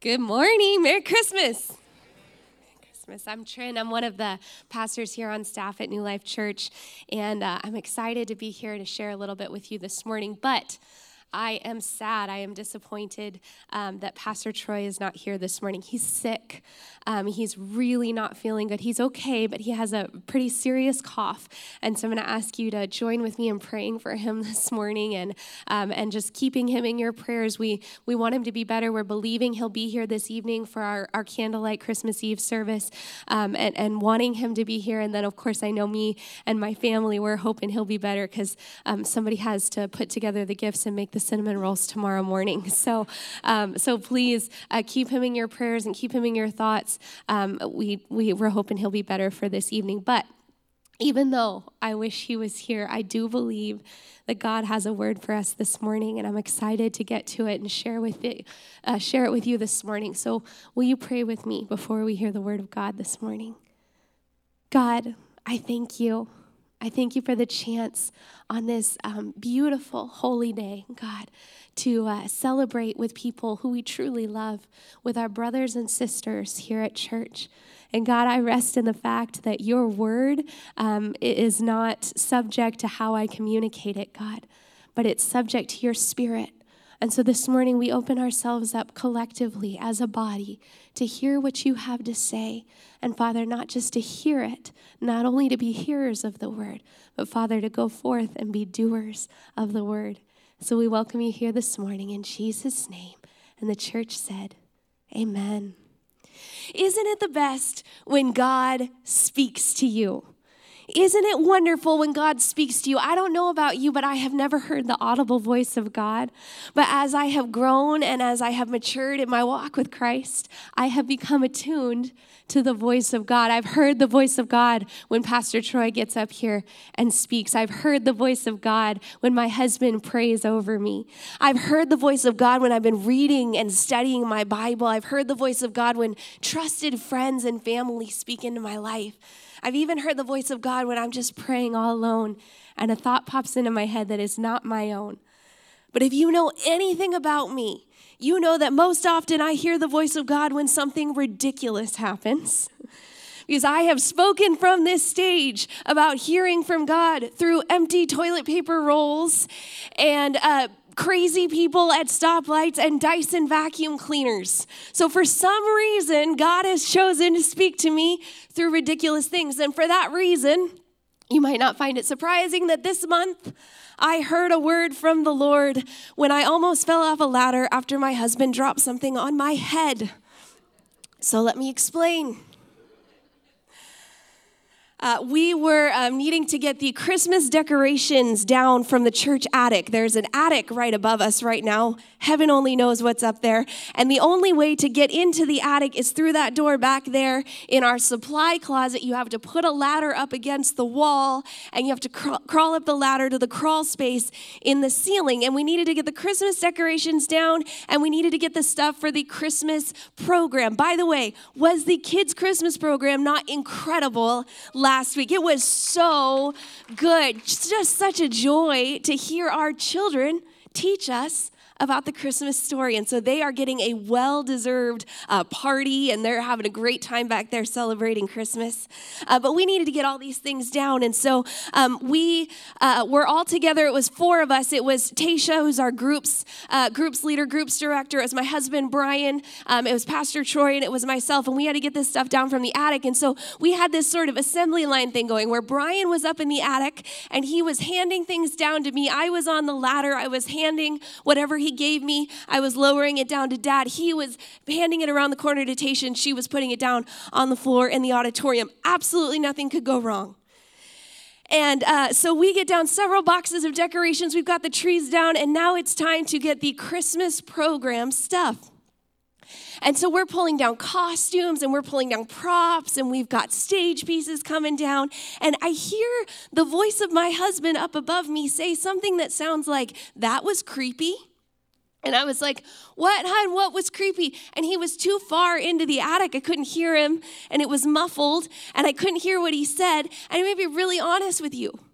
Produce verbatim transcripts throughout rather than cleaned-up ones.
Good morning. Merry Christmas. Merry Christmas. I'm Trin. I'm one of the pastors here on staff at New Life Church, and uh, I'm excited to be here to share a little bit with you this morning, but I am sad, I am disappointed um, that Pastor Troy is not here this morning. He's sick. Um, he's really not feeling good. He's okay, but he has a pretty serious cough. And so I'm going to ask you to join with me in praying for him this morning and um, and just keeping him in your prayers. We we want him to be better. We're believing he'll be here this evening for our, our candlelight Christmas Eve service um, and, and wanting him to be here. And then, of course, I know me and my family, we're hoping he'll be better because um, somebody has to put together the gifts and make the cinnamon rolls tomorrow morning. So um, so please uh, keep him in your prayers and keep him in your thoughts. Um, we, we, we're hoping he'll be better for this evening. But even though I wish he was here, I do believe that God has a word for us this morning, and I'm excited to get to it and share with it, uh, share it with you this morning. So will you pray with me before we hear the word of God this morning? God, I thank you. I thank you for the chance on this um, beautiful, holy day, God, to uh, celebrate with people who we truly love, with our brothers and sisters here at church. And God, I rest in the fact that your word um, is not subject to how I communicate it, God, but it's subject to your spirit. And so this morning we open ourselves up collectively as a body to hear what you have to say. And Father, not just to hear it, not only to be hearers of the word, but Father, to go forth and be doers of the word. So we welcome you here this morning in Jesus' name. And the church said, amen. Isn't it the best when God speaks to you? Isn't it wonderful when God speaks to you? I don't know about you, but I have never heard the audible voice of God. But as I have grown and as I have matured in my walk with Christ, I have become attuned to the voice of God. I've heard the voice of God when Pastor Troy gets up here and speaks. I've heard the voice of God when my husband prays over me. I've heard the voice of God when I've been reading and studying my Bible. I've heard the voice of God when trusted friends and family speak into my life. I've even heard the voice of God when I'm just praying all alone and a thought pops into my head that is not my own. But if you know anything about me, you know that most often I hear the voice of God when something ridiculous happens. Because I have spoken from this stage about hearing from God through empty toilet paper rolls and uh crazy people at stoplights and Dyson vacuum cleaners. So for some reason, God has chosen to speak to me through ridiculous things. And for that reason, you might not find it surprising that this month I heard a word from the Lord when I almost fell off a ladder after my husband dropped something on my head. So let me explain. Uh, we were um, needing to get the Christmas decorations down from the church attic. There's an attic right above us right now. Heaven only knows what's up there. And the only way to get into the attic is through that door back there in our supply closet. You have to put a ladder up against the wall, and you have to crawl, crawl up the ladder to the crawl space in the ceiling. And we needed to get the Christmas decorations down, and we needed to get the stuff for the Christmas program. By the way, was the kids' Christmas program not incredible last week? It was so good. Just such a joy to hear our children teach us about the Christmas story. And so they are getting a well-deserved uh, party, and they're having a great time back there celebrating Christmas. Uh, but we needed to get all these things down. And so um, we uh, were all together. It was four of us. It was Tasha, who's our groups uh, groups leader, groups director. It was my husband, Brian. Um, it was Pastor Troy, and it was myself. And we had to get this stuff down from the attic. And so we had this sort of assembly line thing going where Brian was up in the attic, and he was handing things down to me. I was on the ladder. I was handing whatever he he gave me. I was lowering it down to Dad. He was handing it around the corner to Tasha, and she was putting it down on the floor in the auditorium. Absolutely nothing could go wrong. And uh, so we get down several boxes of decorations. We've got the trees down, and now it's time to get the Christmas program stuff. And so we're pulling down costumes, and we're pulling down props, and we've got stage pieces coming down. And I hear the voice of my husband up above me say something that sounds like, "That was creepy." And I was like, "What, hon? What was creepy?" And he was too far into the attic. I couldn't hear him, and it was muffled, and I couldn't hear what he said. And I'm going to be really honest with you.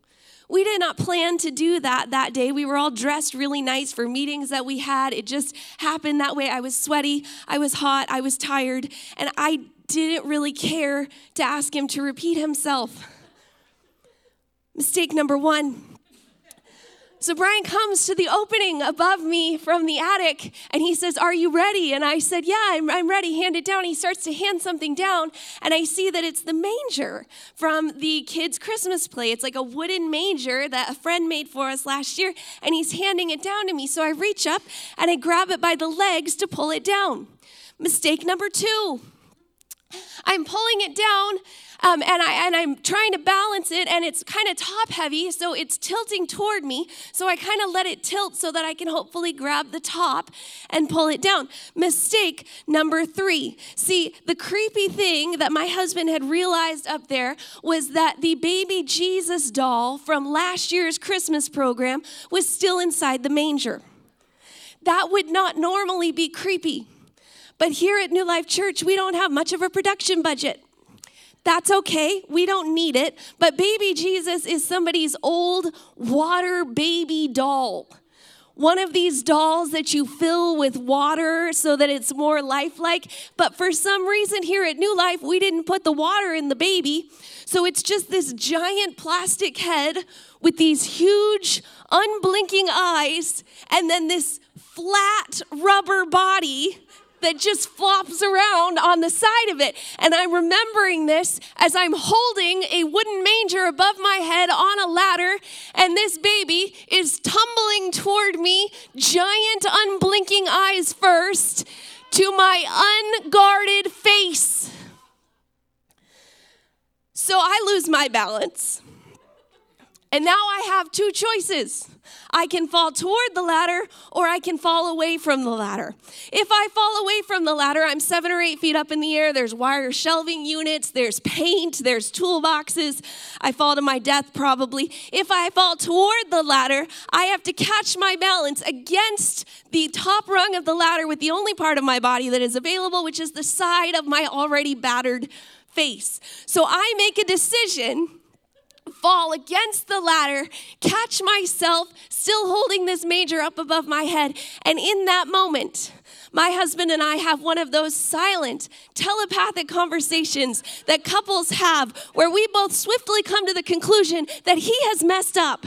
We did not plan to do that that day. We were all dressed really nice for meetings that we had. It just happened that way. I was sweaty, I was hot, I was tired, and I didn't really care to ask him to repeat himself. Mistake number one. So Brian comes to the opening above me from the attic, and he says, "Are you ready?" And I said, "Yeah, I'm, I'm ready. Hand it down." He starts to hand something down, and I see that it's the manger from the kids' Christmas play. It's like a wooden manger that a friend made for us last year, and he's handing it down to me. So I reach up, and I grab it by the legs to pull it down. Mistake number two. I'm pulling it down, um, and, I, and I'm trying to balance it, and it's kind of top-heavy, so it's tilting toward me. So I kind of let it tilt so that I can hopefully grab the top and pull it down. Mistake number three. See, the creepy thing that my husband had realized up there was that the baby Jesus doll from last year's Christmas program was still inside the manger. That would not normally be creepy. But here at New Life Church, we don't have much of a production budget. That's okay. We don't need it. But baby Jesus is somebody's old water baby doll. One of these dolls that you fill with water so that it's more lifelike. But for some reason here at New Life, we didn't put the water in the baby. So it's just this giant plastic head with these huge, unblinking eyes, and then this flat rubber body that just flops around on the side of it. And I'm remembering this as I'm holding a wooden manger above my head on a ladder, and this baby is tumbling toward me, giant unblinking eyes first, to my unguarded face. So I lose my balance. And now I have two choices. I can fall toward the ladder, or I can fall away from the ladder. If I fall away from the ladder, I'm seven or eight feet up in the air. There's wire shelving units. There's paint. There's toolboxes. I fall to my death probably. If I fall toward the ladder, I have to catch my balance against the top rung of the ladder with the only part of my body that is available, which is the side of my already battered face. So I make a decision, fall against the ladder, catch myself still holding this manger up above my head. And in that moment, my husband and I have one of those silent, telepathic conversations that couples have where we both swiftly come to the conclusion that he has messed up.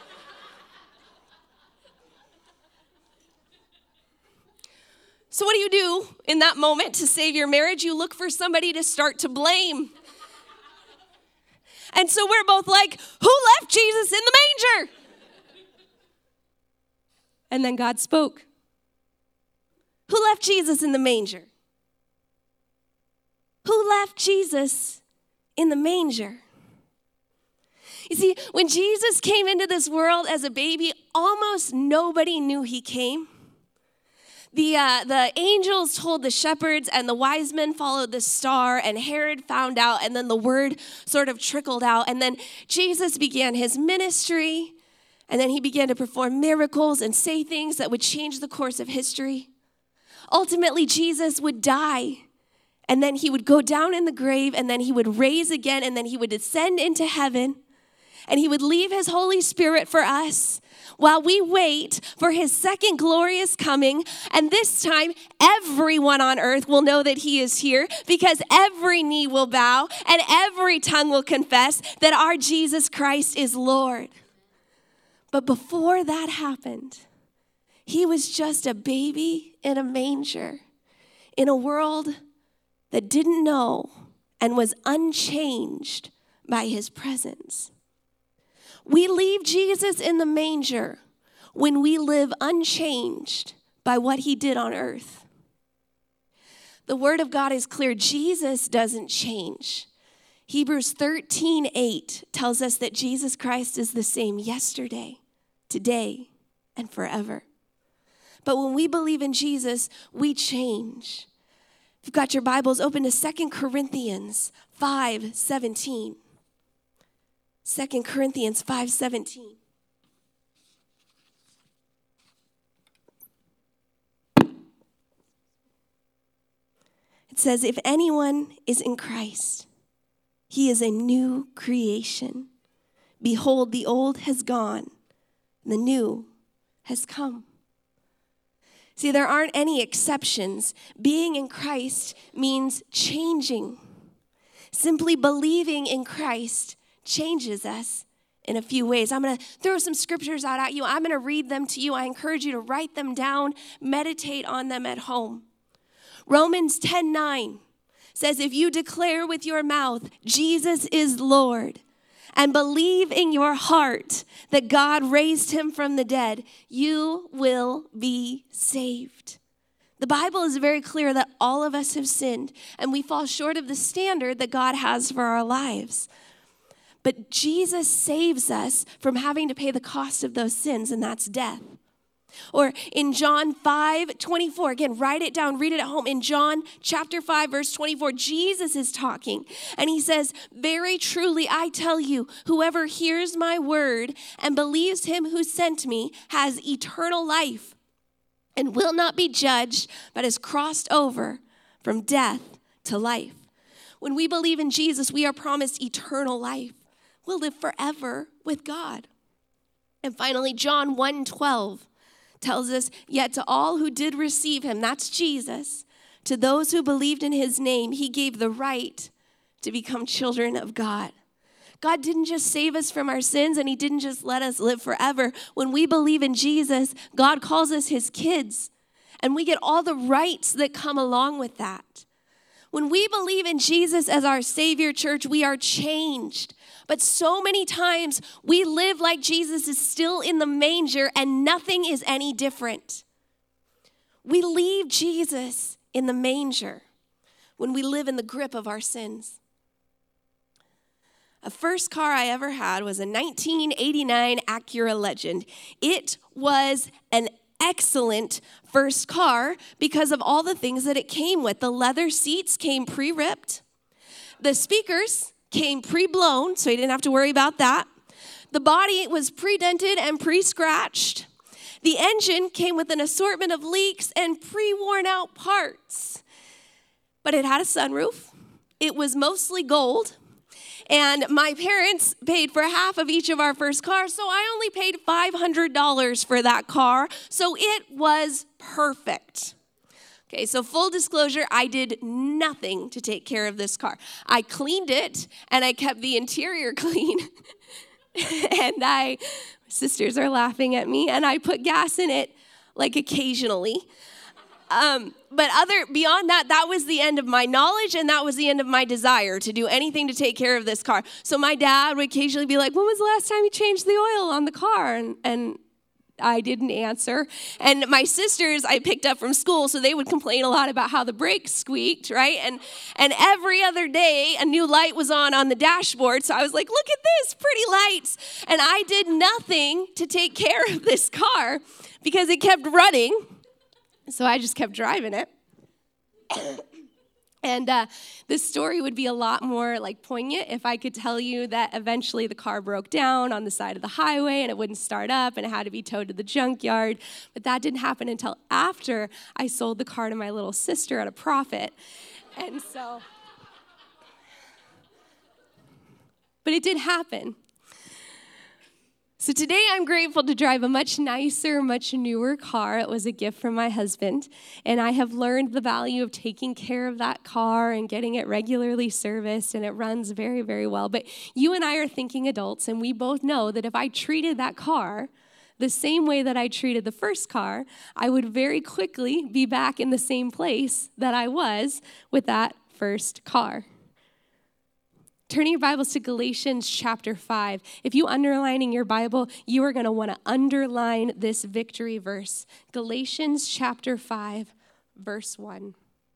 So what do you do in that moment to save your marriage? You look for somebody to start to blame. And so we're both like, who left Jesus in the manger? And then God spoke. Who left Jesus in the manger? Who left Jesus in the manger? You see, when Jesus came into this world as a baby, almost nobody knew he came. The, uh, the angels told the shepherds, and the wise men followed the star, and Herod found out, and then the word sort of trickled out. And then Jesus began his ministry, and then he began to perform miracles and say things that would change the course of history. Ultimately, Jesus would die, and then he would go down in the grave, and then he would raise again, and then he would descend into heaven, and he would leave his Holy Spirit for us while we wait for his second glorious coming. And this time, everyone on earth will know that he is here, because every knee will bow and every tongue will confess that our Jesus Christ is Lord. But before that happened, he was just a baby in a manger in a world that didn't know and was unchanged by his presence. We leave Jesus in the manger when we live unchanged by what he did on earth. The word of God is clear. Jesus doesn't change. Hebrews thirteen eight tells us that Jesus Christ is the same yesterday, today, and forever. But when we believe in Jesus, we change. If you've got your Bibles, open to Second Corinthians five seventeen. Second Corinthians five seventeen. It says, if anyone is in Christ, he is a new creation. Behold, the old has gone, and the new has come. See, there aren't any exceptions. Being in Christ means changing. Simply believing in Christ changes us in a few ways. I'm going to throw some scriptures out at you. I'm going to read them to you. I encourage you to write them down, meditate on them at home. Romans ten nine says, if you declare with your mouth, Jesus is Lord, and believe in your heart that God raised him from the dead, you will be saved. The Bible is very clear that all of us have sinned, and we fall short of the standard that God has for our lives. But Jesus saves us from having to pay the cost of those sins, and that's death. Or in John five twenty-four, again, write it down, read it at home. In John chapter five, verse twenty-four, Jesus is talking, and he says, very truly, I tell you, whoever hears my word and believes him who sent me has eternal life and will not be judged, but has crossed over from death to life. When we believe in Jesus, we are promised eternal life. We'll live forever with God. And finally, John one twelve tells us, yet to all who did receive him, that's Jesus, to those who believed in his name, he gave the right to become children of God. God didn't just save us from our sins, and he didn't just let us live forever. When we believe in Jesus, God calls us his kids, and we get all the rights that come along with that. When we believe in Jesus as our Savior, church, we are changed. But so many times we live like Jesus is still in the manger and nothing is any different. We leave Jesus in the manger when we live in the grip of our sins. The first car I ever had was a nineteen eighty-nine Acura Legend. It was an excellent first car because of all the things that it came with. The leather seats came pre-ripped. The speakers came pre-blown, so you didn't have to worry about that. The body was pre-dented and pre-scratched. The engine came with an assortment of leaks and pre-worn out parts. But it had a sunroof. It was mostly gold. And my parents paid for half of each of our first cars, so I only paid five hundred dollars for that car. So it was perfect. Okay, so full disclosure, I did nothing to take care of this car. I cleaned it, and I kept the interior clean. and I, my sisters are laughing at me, and I put gas in it, like, occasionally. Um, but other beyond that, that was the end of my knowledge, and that was the end of my desire to do anything to take care of this car. So my dad would occasionally be like, when was the last time you changed the oil on the car? And, and I didn't answer. And my sisters I picked up from school, so they would complain a lot about how the brakes squeaked, right? And and every other day, a new light was on on the dashboard. So I was like, look at this, pretty lights. And I did nothing to take care of this car because it kept running. So I just kept driving it. And uh, this story would be a lot more like poignant if I could tell you that eventually the car broke down on the side of the highway and it wouldn't start up and it had to be towed to the junkyard. But that didn't happen until after I sold the car to my little sister at a profit. And so, but it did happen. So today I'm grateful to drive a much nicer, much newer car. It was a gift from my husband, and I have learned the value of taking care of that car and getting it regularly serviced, and it runs very, very well. But you and I are thinking adults, and we both know that if I treated that car the same way that I treated the first car, I would very quickly be back in the same place that I was with that first car. Turning your Bibles to Galatians chapter five. If you underline in your Bible, you are going to want to underline this victory verse. Galatians chapter five, verse one.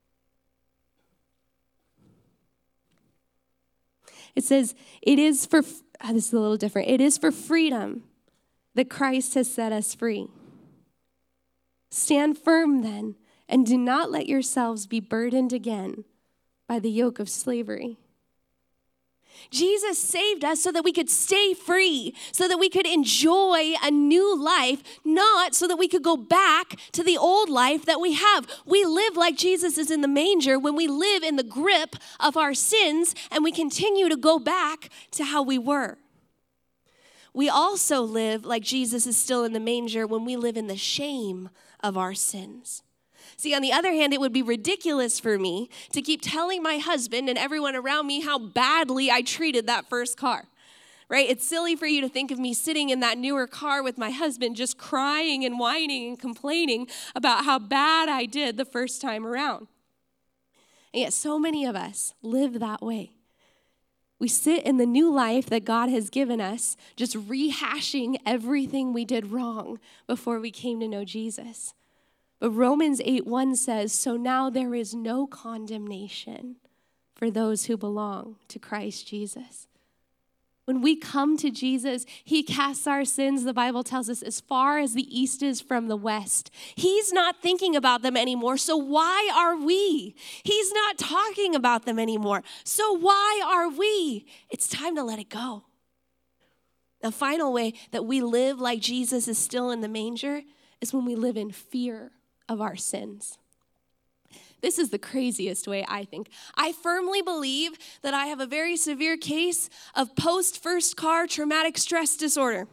It says, it is for, oh, this is a little different. It is for freedom that Christ has set us free. Stand firm then, and do not let yourselves be burdened again by the yoke of slavery. Jesus saved us so that we could stay free, so that we could enjoy a new life, not so that we could go back to the old life that we have. We live like Jesus is in the manger when we live in the grip of our sins and we continue to go back to how we were. we also live like Jesus is still in the manger when we live in the shame of our sins. See, on the other hand, it would be ridiculous for me to keep telling my husband and everyone around me how badly I treated that first car, right? It's silly for you to think of me sitting in that newer car with my husband just crying and whining and complaining about how bad I did the first time around. And yet so many of us live that way. We sit in the new life that God has given us, just rehashing everything we did wrong before we came to know Jesus. But Romans eight one says, so now there is no condemnation for those who belong to Christ Jesus. When we come to Jesus, he casts our sins, the Bible tells us, as far as the east is from the west. He's not thinking about them anymore, so why are we? He's not talking about them anymore, so why are we? It's time to let it go. The final way that we live like Jesus is still in the manger is when we live in fear of our sins. This is the craziest way, I think. I firmly believe that I have a very severe case of post-first car traumatic stress disorder.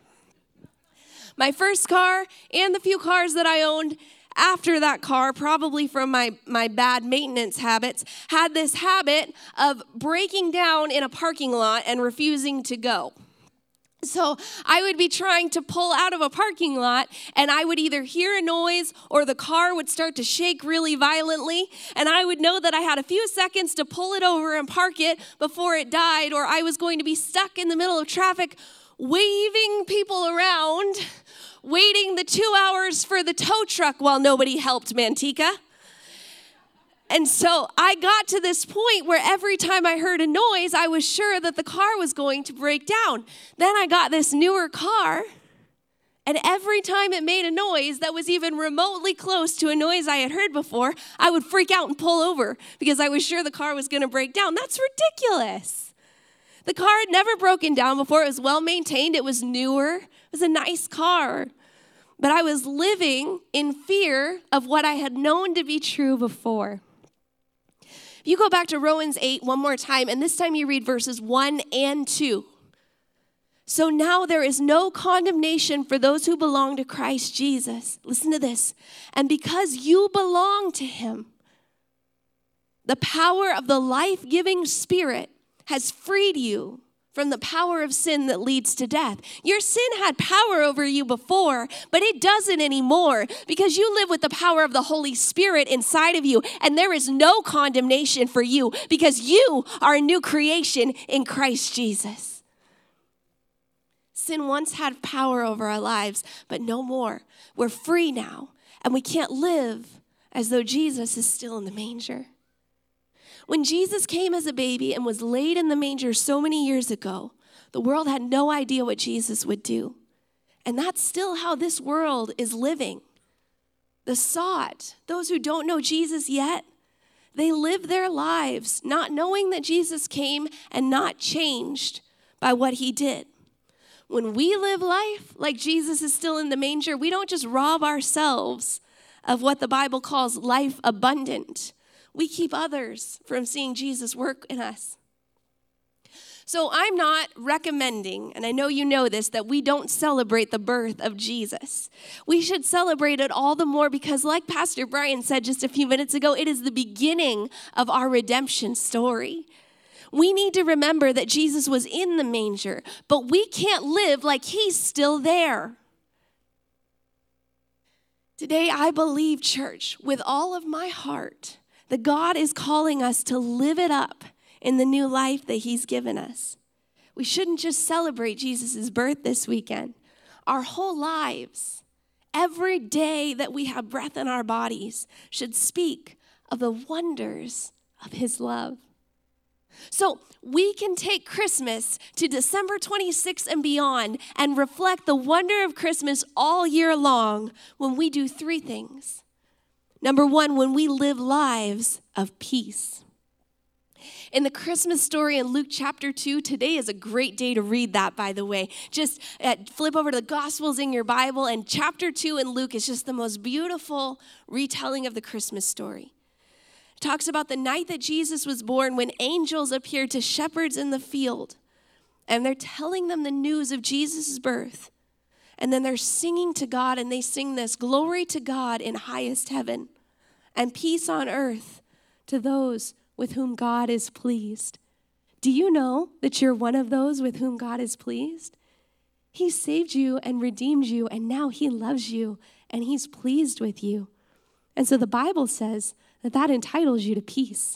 My first car and the few cars that I owned after that car, probably from my, my bad maintenance habits, had this habit of breaking down in a parking lot and refusing to go. So I would be trying to pull out of a parking lot, and I would either hear a noise or the car would start to shake really violently, and I would know that I had a few seconds to pull it over and park it before it died, or I was going to be stuck in the middle of traffic waving people around, waiting the two hours for the tow truck while nobody helped Manteca. And so I got to this point where every time I heard a noise, I was sure that the car was going to break down. Then I got this newer car, and every time it made a noise that was even remotely close to a noise I had heard before, I would freak out and pull over because I was sure the car was going to break down. That's ridiculous. The car had never broken down before. It was well maintained. It was newer. It was a nice car. But I was living in fear of what I had known to be true before. You go back to Romans eight one more time, and this time you read verses one and two. So now there is no condemnation for those who belong to Christ Jesus. Listen to this. And because you belong to him, the power of the life-giving Spirit has freed you from the power of sin that leads to death. Your sin had power over you before, but it doesn't anymore because you live with the power of the Holy Spirit inside of you, and there is no condemnation for you because you are a new creation in Christ Jesus. Sin once had power over our lives, but no more. We're free now, and we can't live as though Jesus is still in the manger. When Jesus came as a baby and was laid in the manger so many years ago, the world had no idea what Jesus would do. And that's still how this world is living. The sought, those who don't know Jesus yet, they live their lives not knowing that Jesus came and not changed by what he did. When we live life like Jesus is still in the manger, we don't just rob ourselves of what the Bible calls life abundant. We keep others from seeing Jesus work in us. So I'm not recommending, and I know you know this, that we don't celebrate the birth of Jesus. We should celebrate it all the more because, like Pastor Brian said just a few minutes ago, it is the beginning of our redemption story. We need to remember that Jesus was in the manger, but we can't live like he's still there. Today, I believe, church, with all of my heart, that God is calling us to live it up in the new life that he's given us. We shouldn't just celebrate Jesus' birth this weekend. Our whole lives, every day that we have breath in our bodies, should speak of the wonders of his love. So we can take Christmas to December twenty-sixth and beyond and reflect the wonder of Christmas all year long when we do three things. Number one, when we live lives of peace. In the Christmas story in Luke chapter two, today is a great day to read that, by the way. Just uh, flip over to the Gospels in your Bible, and chapter two in Luke is just the most beautiful retelling of the Christmas story. It talks about the night that Jesus was born when angels appeared to shepherds in the field. And they're telling them the news of Jesus' birth. And then they're singing to God, and they sing this, "Glory to God in highest heaven, and peace on earth to those with whom God is pleased." Do you know that you're one of those with whom God is pleased? He saved you and redeemed you, and now he loves you, and he's pleased with you. And so the Bible says that that entitles you to peace.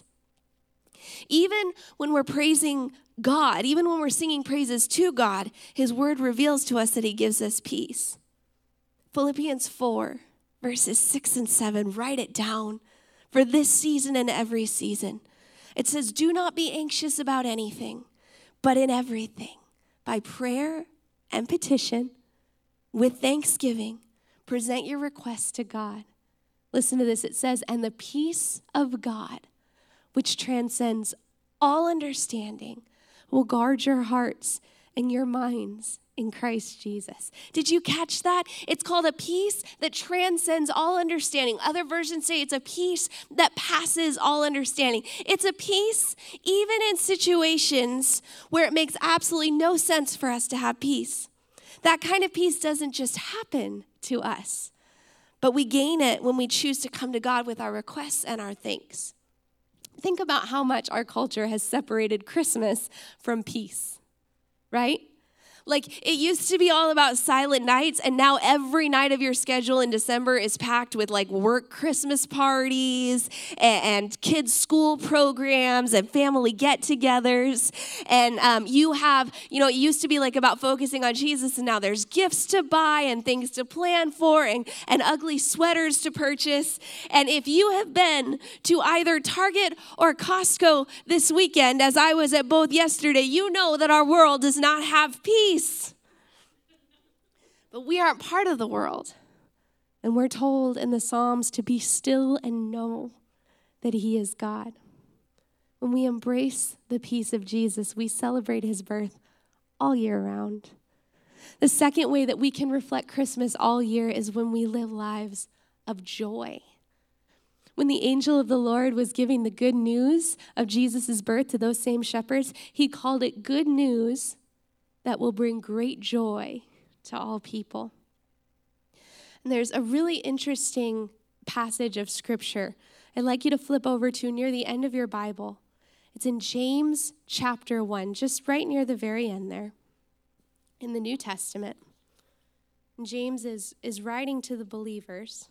Even when we're praising God, even when we're singing praises to God, his word reveals to us that he gives us peace. Philippians four, verses six and seven, write it down for this season and every season. It says, "Do not be anxious about anything, but in everything, by prayer and petition, with thanksgiving, present your requests to God." Listen to this. It says, "And the peace of God, which transcends all understanding, will guard your hearts and your minds in Christ Jesus." Did you catch that? It's called a peace that transcends all understanding. Other versions say it's a peace that passes all understanding. It's a peace even in situations where it makes absolutely no sense for us to have peace. That kind of peace doesn't just happen to us, but we gain it when we choose to come to God with our requests and our thanks. Think about how much our culture has separated Christmas from peace, right? Like, it used to be all about silent nights, and now every night of your schedule in December is packed with, like, work Christmas parties and, and kids' school programs and family get-togethers. And um, you have, you know, it used to be, like, about focusing on Jesus, and now there's gifts to buy and things to plan for and, and ugly sweaters to purchase. And if you have been to either Target or Costco this weekend, as I was at both yesterday, you know that our world does not have peace. But we aren't part of the world. And we're told in the Psalms to be still and know that he is God. When we embrace the peace of Jesus, we celebrate his birth all year round. The second way that we can reflect Christmas all year is when we live lives of joy. When the angel of the Lord was giving the good news of Jesus' birth to those same shepherds, he called it good news that will bring great joy to all people. And there's a really interesting passage of scripture I'd like you to flip over to near the end of your Bible. It's in James chapter one, just right near the very end there in the New Testament. And James is, is writing to the believers.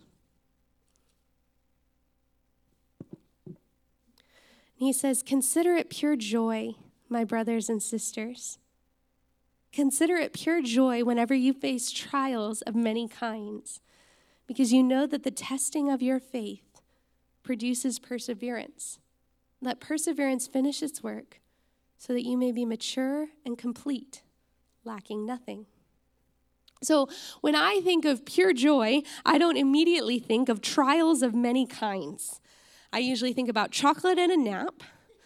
And he says, "Consider it pure joy, my brothers and sisters. Consider it pure joy whenever you face trials of many kinds, because you know that the testing of your faith produces perseverance. Let perseverance finish its work so that you may be mature and complete, lacking nothing." So when I think of pure joy, I don't immediately think of trials of many kinds. I usually think about chocolate and a nap.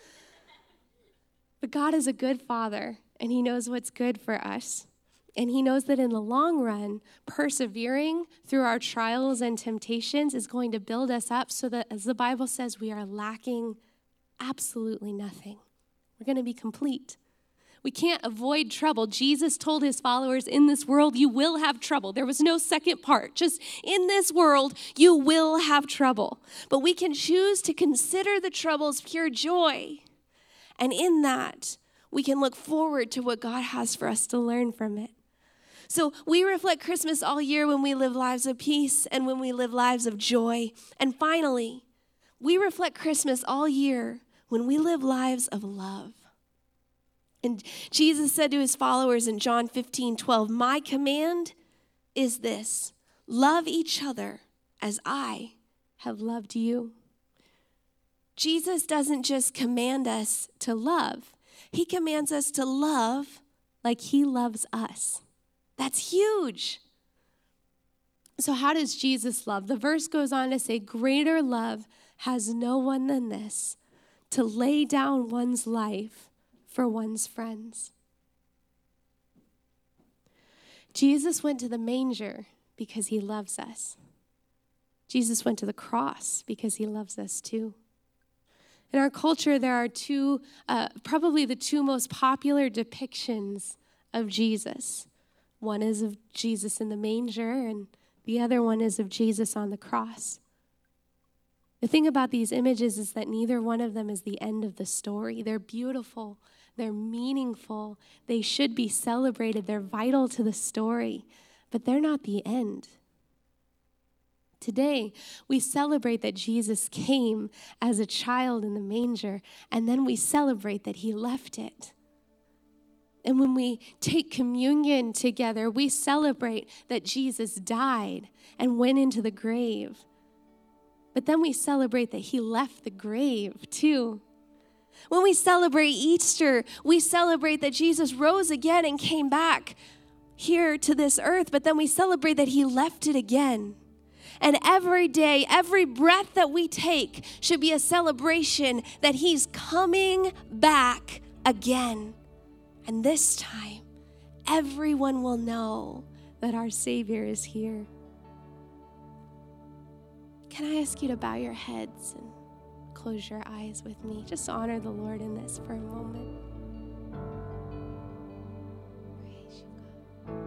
But God is a good Father, and he knows what's good for us. And he knows that in the long run, persevering through our trials and temptations is going to build us up so that, as the Bible says, we are lacking absolutely nothing. We're going to be complete. We can't avoid trouble. Jesus told his followers, in this world, you will have trouble. There was no second part. Just in this world, you will have trouble. But we can choose to consider the troubles pure joy. And in that, we can look forward to what God has for us to learn from it. So we reflect Christmas all year when we live lives of peace and when we live lives of joy. And finally, we reflect Christmas all year when we live lives of love. And Jesus said to his followers in John fifteen twelve, "My command is this, love each other as I have loved you." Jesus doesn't just command us to love. He commands us to love like he loves us. That's huge. So how does Jesus love? The verse goes on to say, "Greater love has no one than this, to lay down one's life for one's friends." Jesus went to the manger because he loves us. Jesus went to the cross because he loves us too. In our culture, there are two, uh, probably the two most popular depictions of Jesus. One is of Jesus in the manger, and the other one is of Jesus on the cross. The thing about these images is that neither one of them is the end of the story. They're beautiful. They're meaningful. They should be celebrated. They're vital to the story, but they're not the end. Today, we celebrate that Jesus came as a child in the manger, and then we celebrate that he left it. And when we take communion together, we celebrate that Jesus died and went into the grave. But then we celebrate that he left the grave too. When we celebrate Easter, we celebrate that Jesus rose again and came back here to this earth, but then we celebrate that he left it again. And every day, every breath that we take should be a celebration that he's coming back again. And this time, everyone will know that our Savior is here. Can I ask you to bow your heads and close your eyes with me? Just honor the Lord in this for a moment. Praise you, God.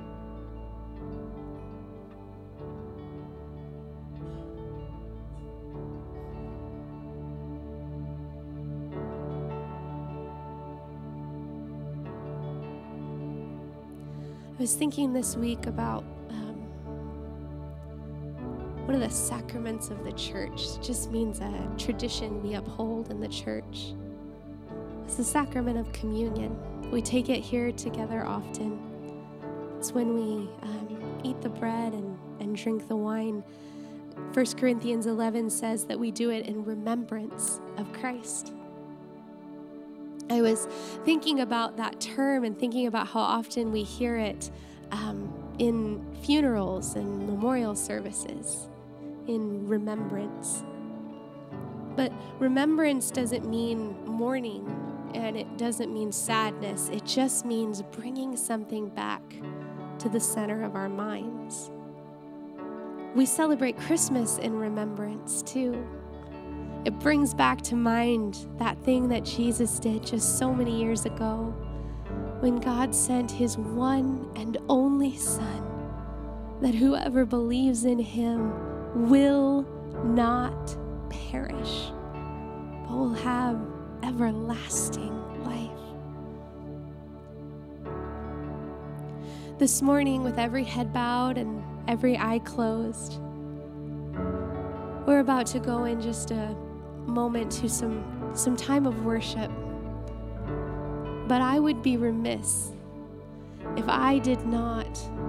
I was thinking this week about um, one of the sacraments of the church. It just means a tradition we uphold in the church. It's the sacrament of communion. We take it here together often. It's when we um, eat the bread and, and drink the wine. First Corinthians eleven says that we do it in remembrance of Christ. I was thinking about that term and thinking about how often we hear it um, in funerals and memorial services, in remembrance. But remembrance doesn't mean mourning, and it doesn't mean sadness. It just means bringing something back to the center of our minds. We celebrate Christmas in remembrance too. It brings back to mind that thing that Jesus did just so many years ago when God sent his one and only Son, that whoever believes in him will not perish, but will have everlasting life. This morning, with every head bowed and every eye closed, we're about to go in just a moment to some, some time of worship. But I would be remiss if I did not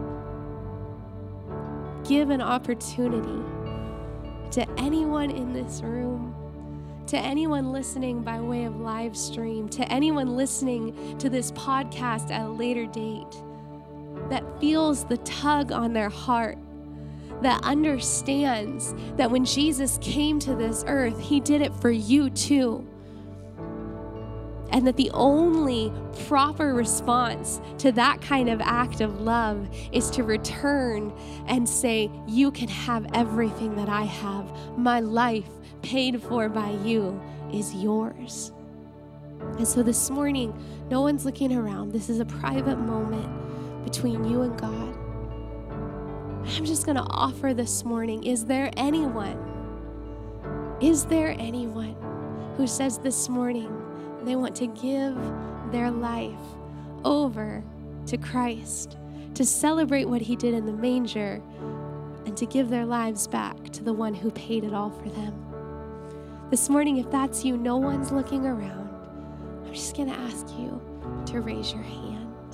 give an opportunity to anyone in this room, to anyone listening by way of live stream, to anyone listening to this podcast at a later date that feels the tug on their heart, that understands that when Jesus came to this earth, he did it for you too. And that the only proper response to that kind of act of love is to return and say, you can have everything that I have. My life paid for by you is yours. And so this morning, no one's looking around. This is a private moment between you and God. I'm just going to offer this morning, is there anyone, is there anyone who says this morning they want to give their life over to Christ, to celebrate what he did in the manger, and to give their lives back to the one who paid it all for them? This morning, if that's you, no one's looking around. I'm just going to ask you to raise your hand.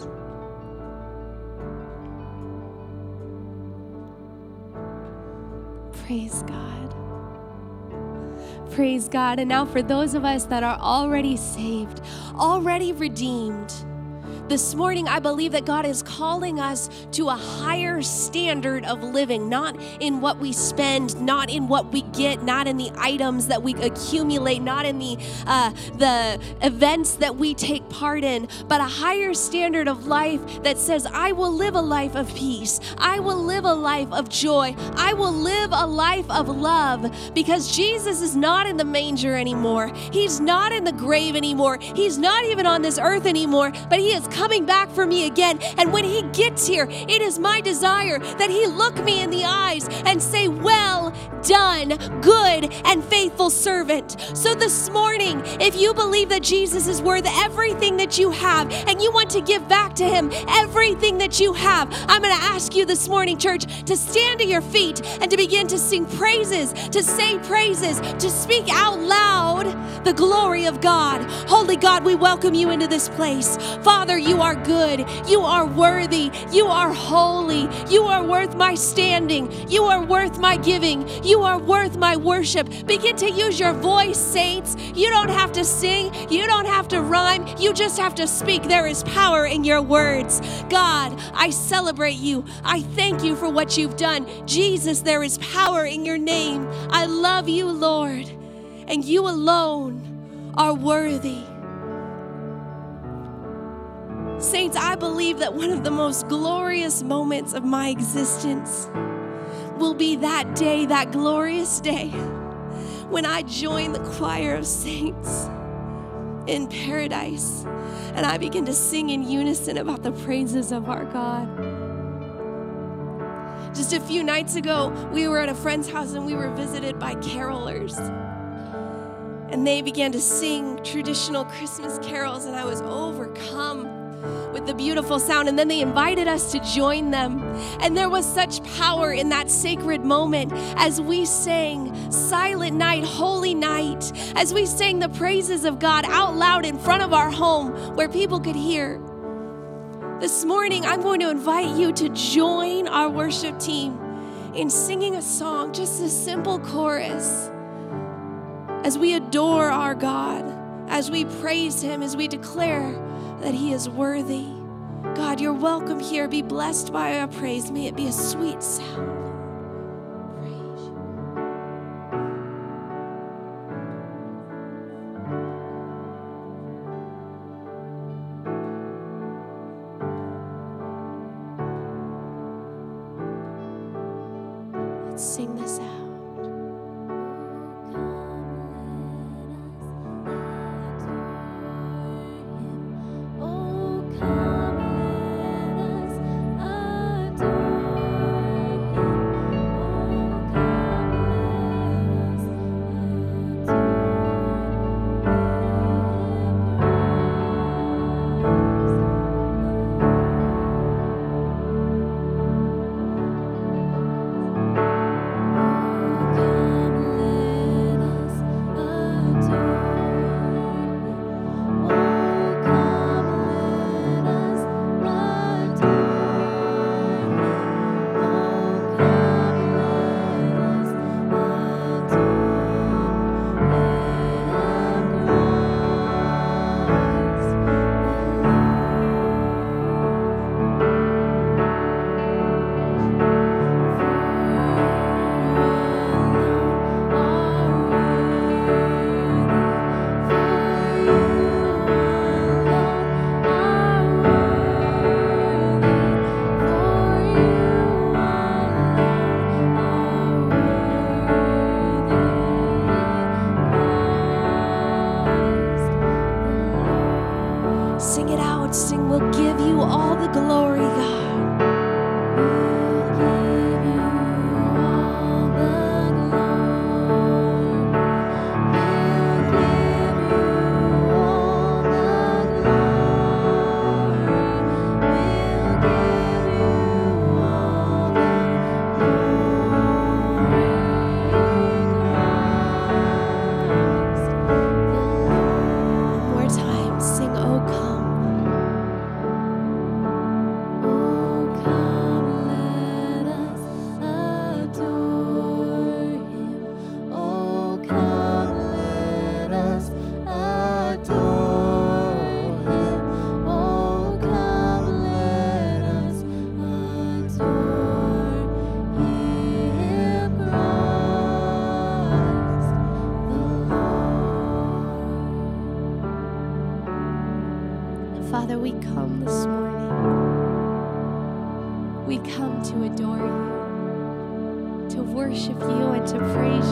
Praise God. Praise God. And now for those of us that are already saved, already redeemed, This morning, I believe that God is calling us to a higher standard of living, not in what we spend, not in what we get, not in the items that we accumulate, not in the uh, the events that we take part in, but a higher standard of life that says, I will live a life of peace. I will live a life of joy. I will live a life of love, because Jesus is not in the manger anymore. He's not in the grave anymore. He's not even on this earth anymore, but he is coming back for me again. And when he gets here, it is my desire that he look me in the eyes and say, well done, good and faithful servant. So this morning, if you believe that Jesus is worth everything that you have and you want to give back to him everything that you have, I'm going to ask you this morning, church, to stand to your feet and to begin to sing praises, to say praises, to speak out loud the glory of God. Holy God, we welcome you into this place. Father, you are good. You are worthy. You are holy. You are worth my standing. You are worth my giving. You are worth my worship. Begin to use your voice, saints. You don't have to sing. You don't have to rhyme. You just have to speak. There is power in your words. God, I celebrate you. I thank you for what you've done. Jesus, there is power in your name. I love you, Lord, and you alone are worthy. Saints, I believe that one of the most glorious moments of my existence will be that day, that glorious day, when I join the choir of saints in paradise and I begin to sing in unison about the praises of our God. Just a few nights ago, we were at a friend's house and we were visited by carolers. And they began to sing traditional Christmas carols, and I was overcome with the beautiful sound. And then they invited us to join them. And there was such power in that sacred moment as we sang Silent Night, Holy Night, as we sang the praises of God out loud in front of our home where people could hear. This morning, I'm going to invite you to join our worship team in singing a song, just a simple chorus, as we adore our God, as we praise him, as we declare that he is worthy. God, you're welcome here. Be blessed by our praise. May it be a sweet sound. Praise you. Let's sing this out. Sing, oh come. Oh Father, we come this morning. We come to adore you, to worship you and to praise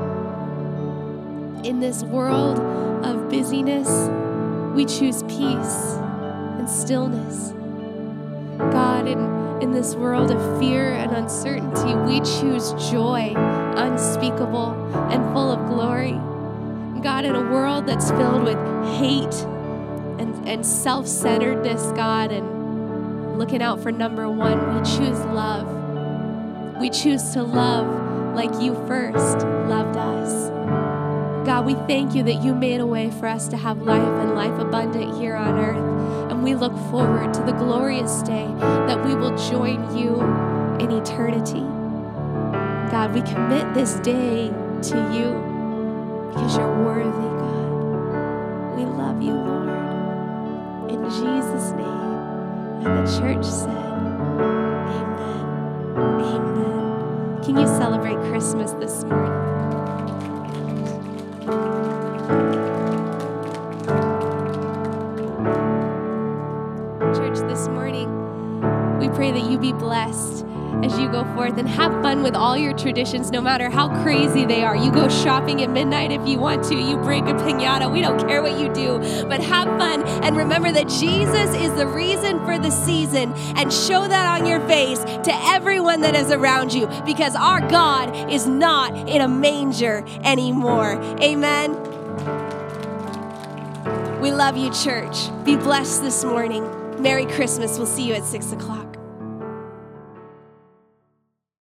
you. In this world of busyness, we choose peace and stillness. God, in, in this world of fear and uncertainty, we choose joy, unspeakable and full of glory. God, in a world that's filled with hate and, and self-centeredness, God, and looking out for number one, we choose love. We choose to love like you first loved us. God, we thank you that you made a way for us to have life and life abundant here on earth. And we look forward to the glorious day that we will join you in eternity. God, we commit this day to you because you're worthy, God. We love you, Lord. In Jesus' name. And the church said, amen. Amen. Can you celebrate Christmas this morning? Church, this morning, we pray that you be blessed as you go forth and have fun with all your traditions, no matter how crazy they are. You go shopping at midnight if you want to. You break a piñata. We don't care what you do, but have fun and remember that Jesus is the reason for the season, and show that on your face to everyone that is around you, because our God is not in a manger anymore. Amen. We love you, church. Be blessed this morning. Merry Christmas. We'll see you at six o'clock.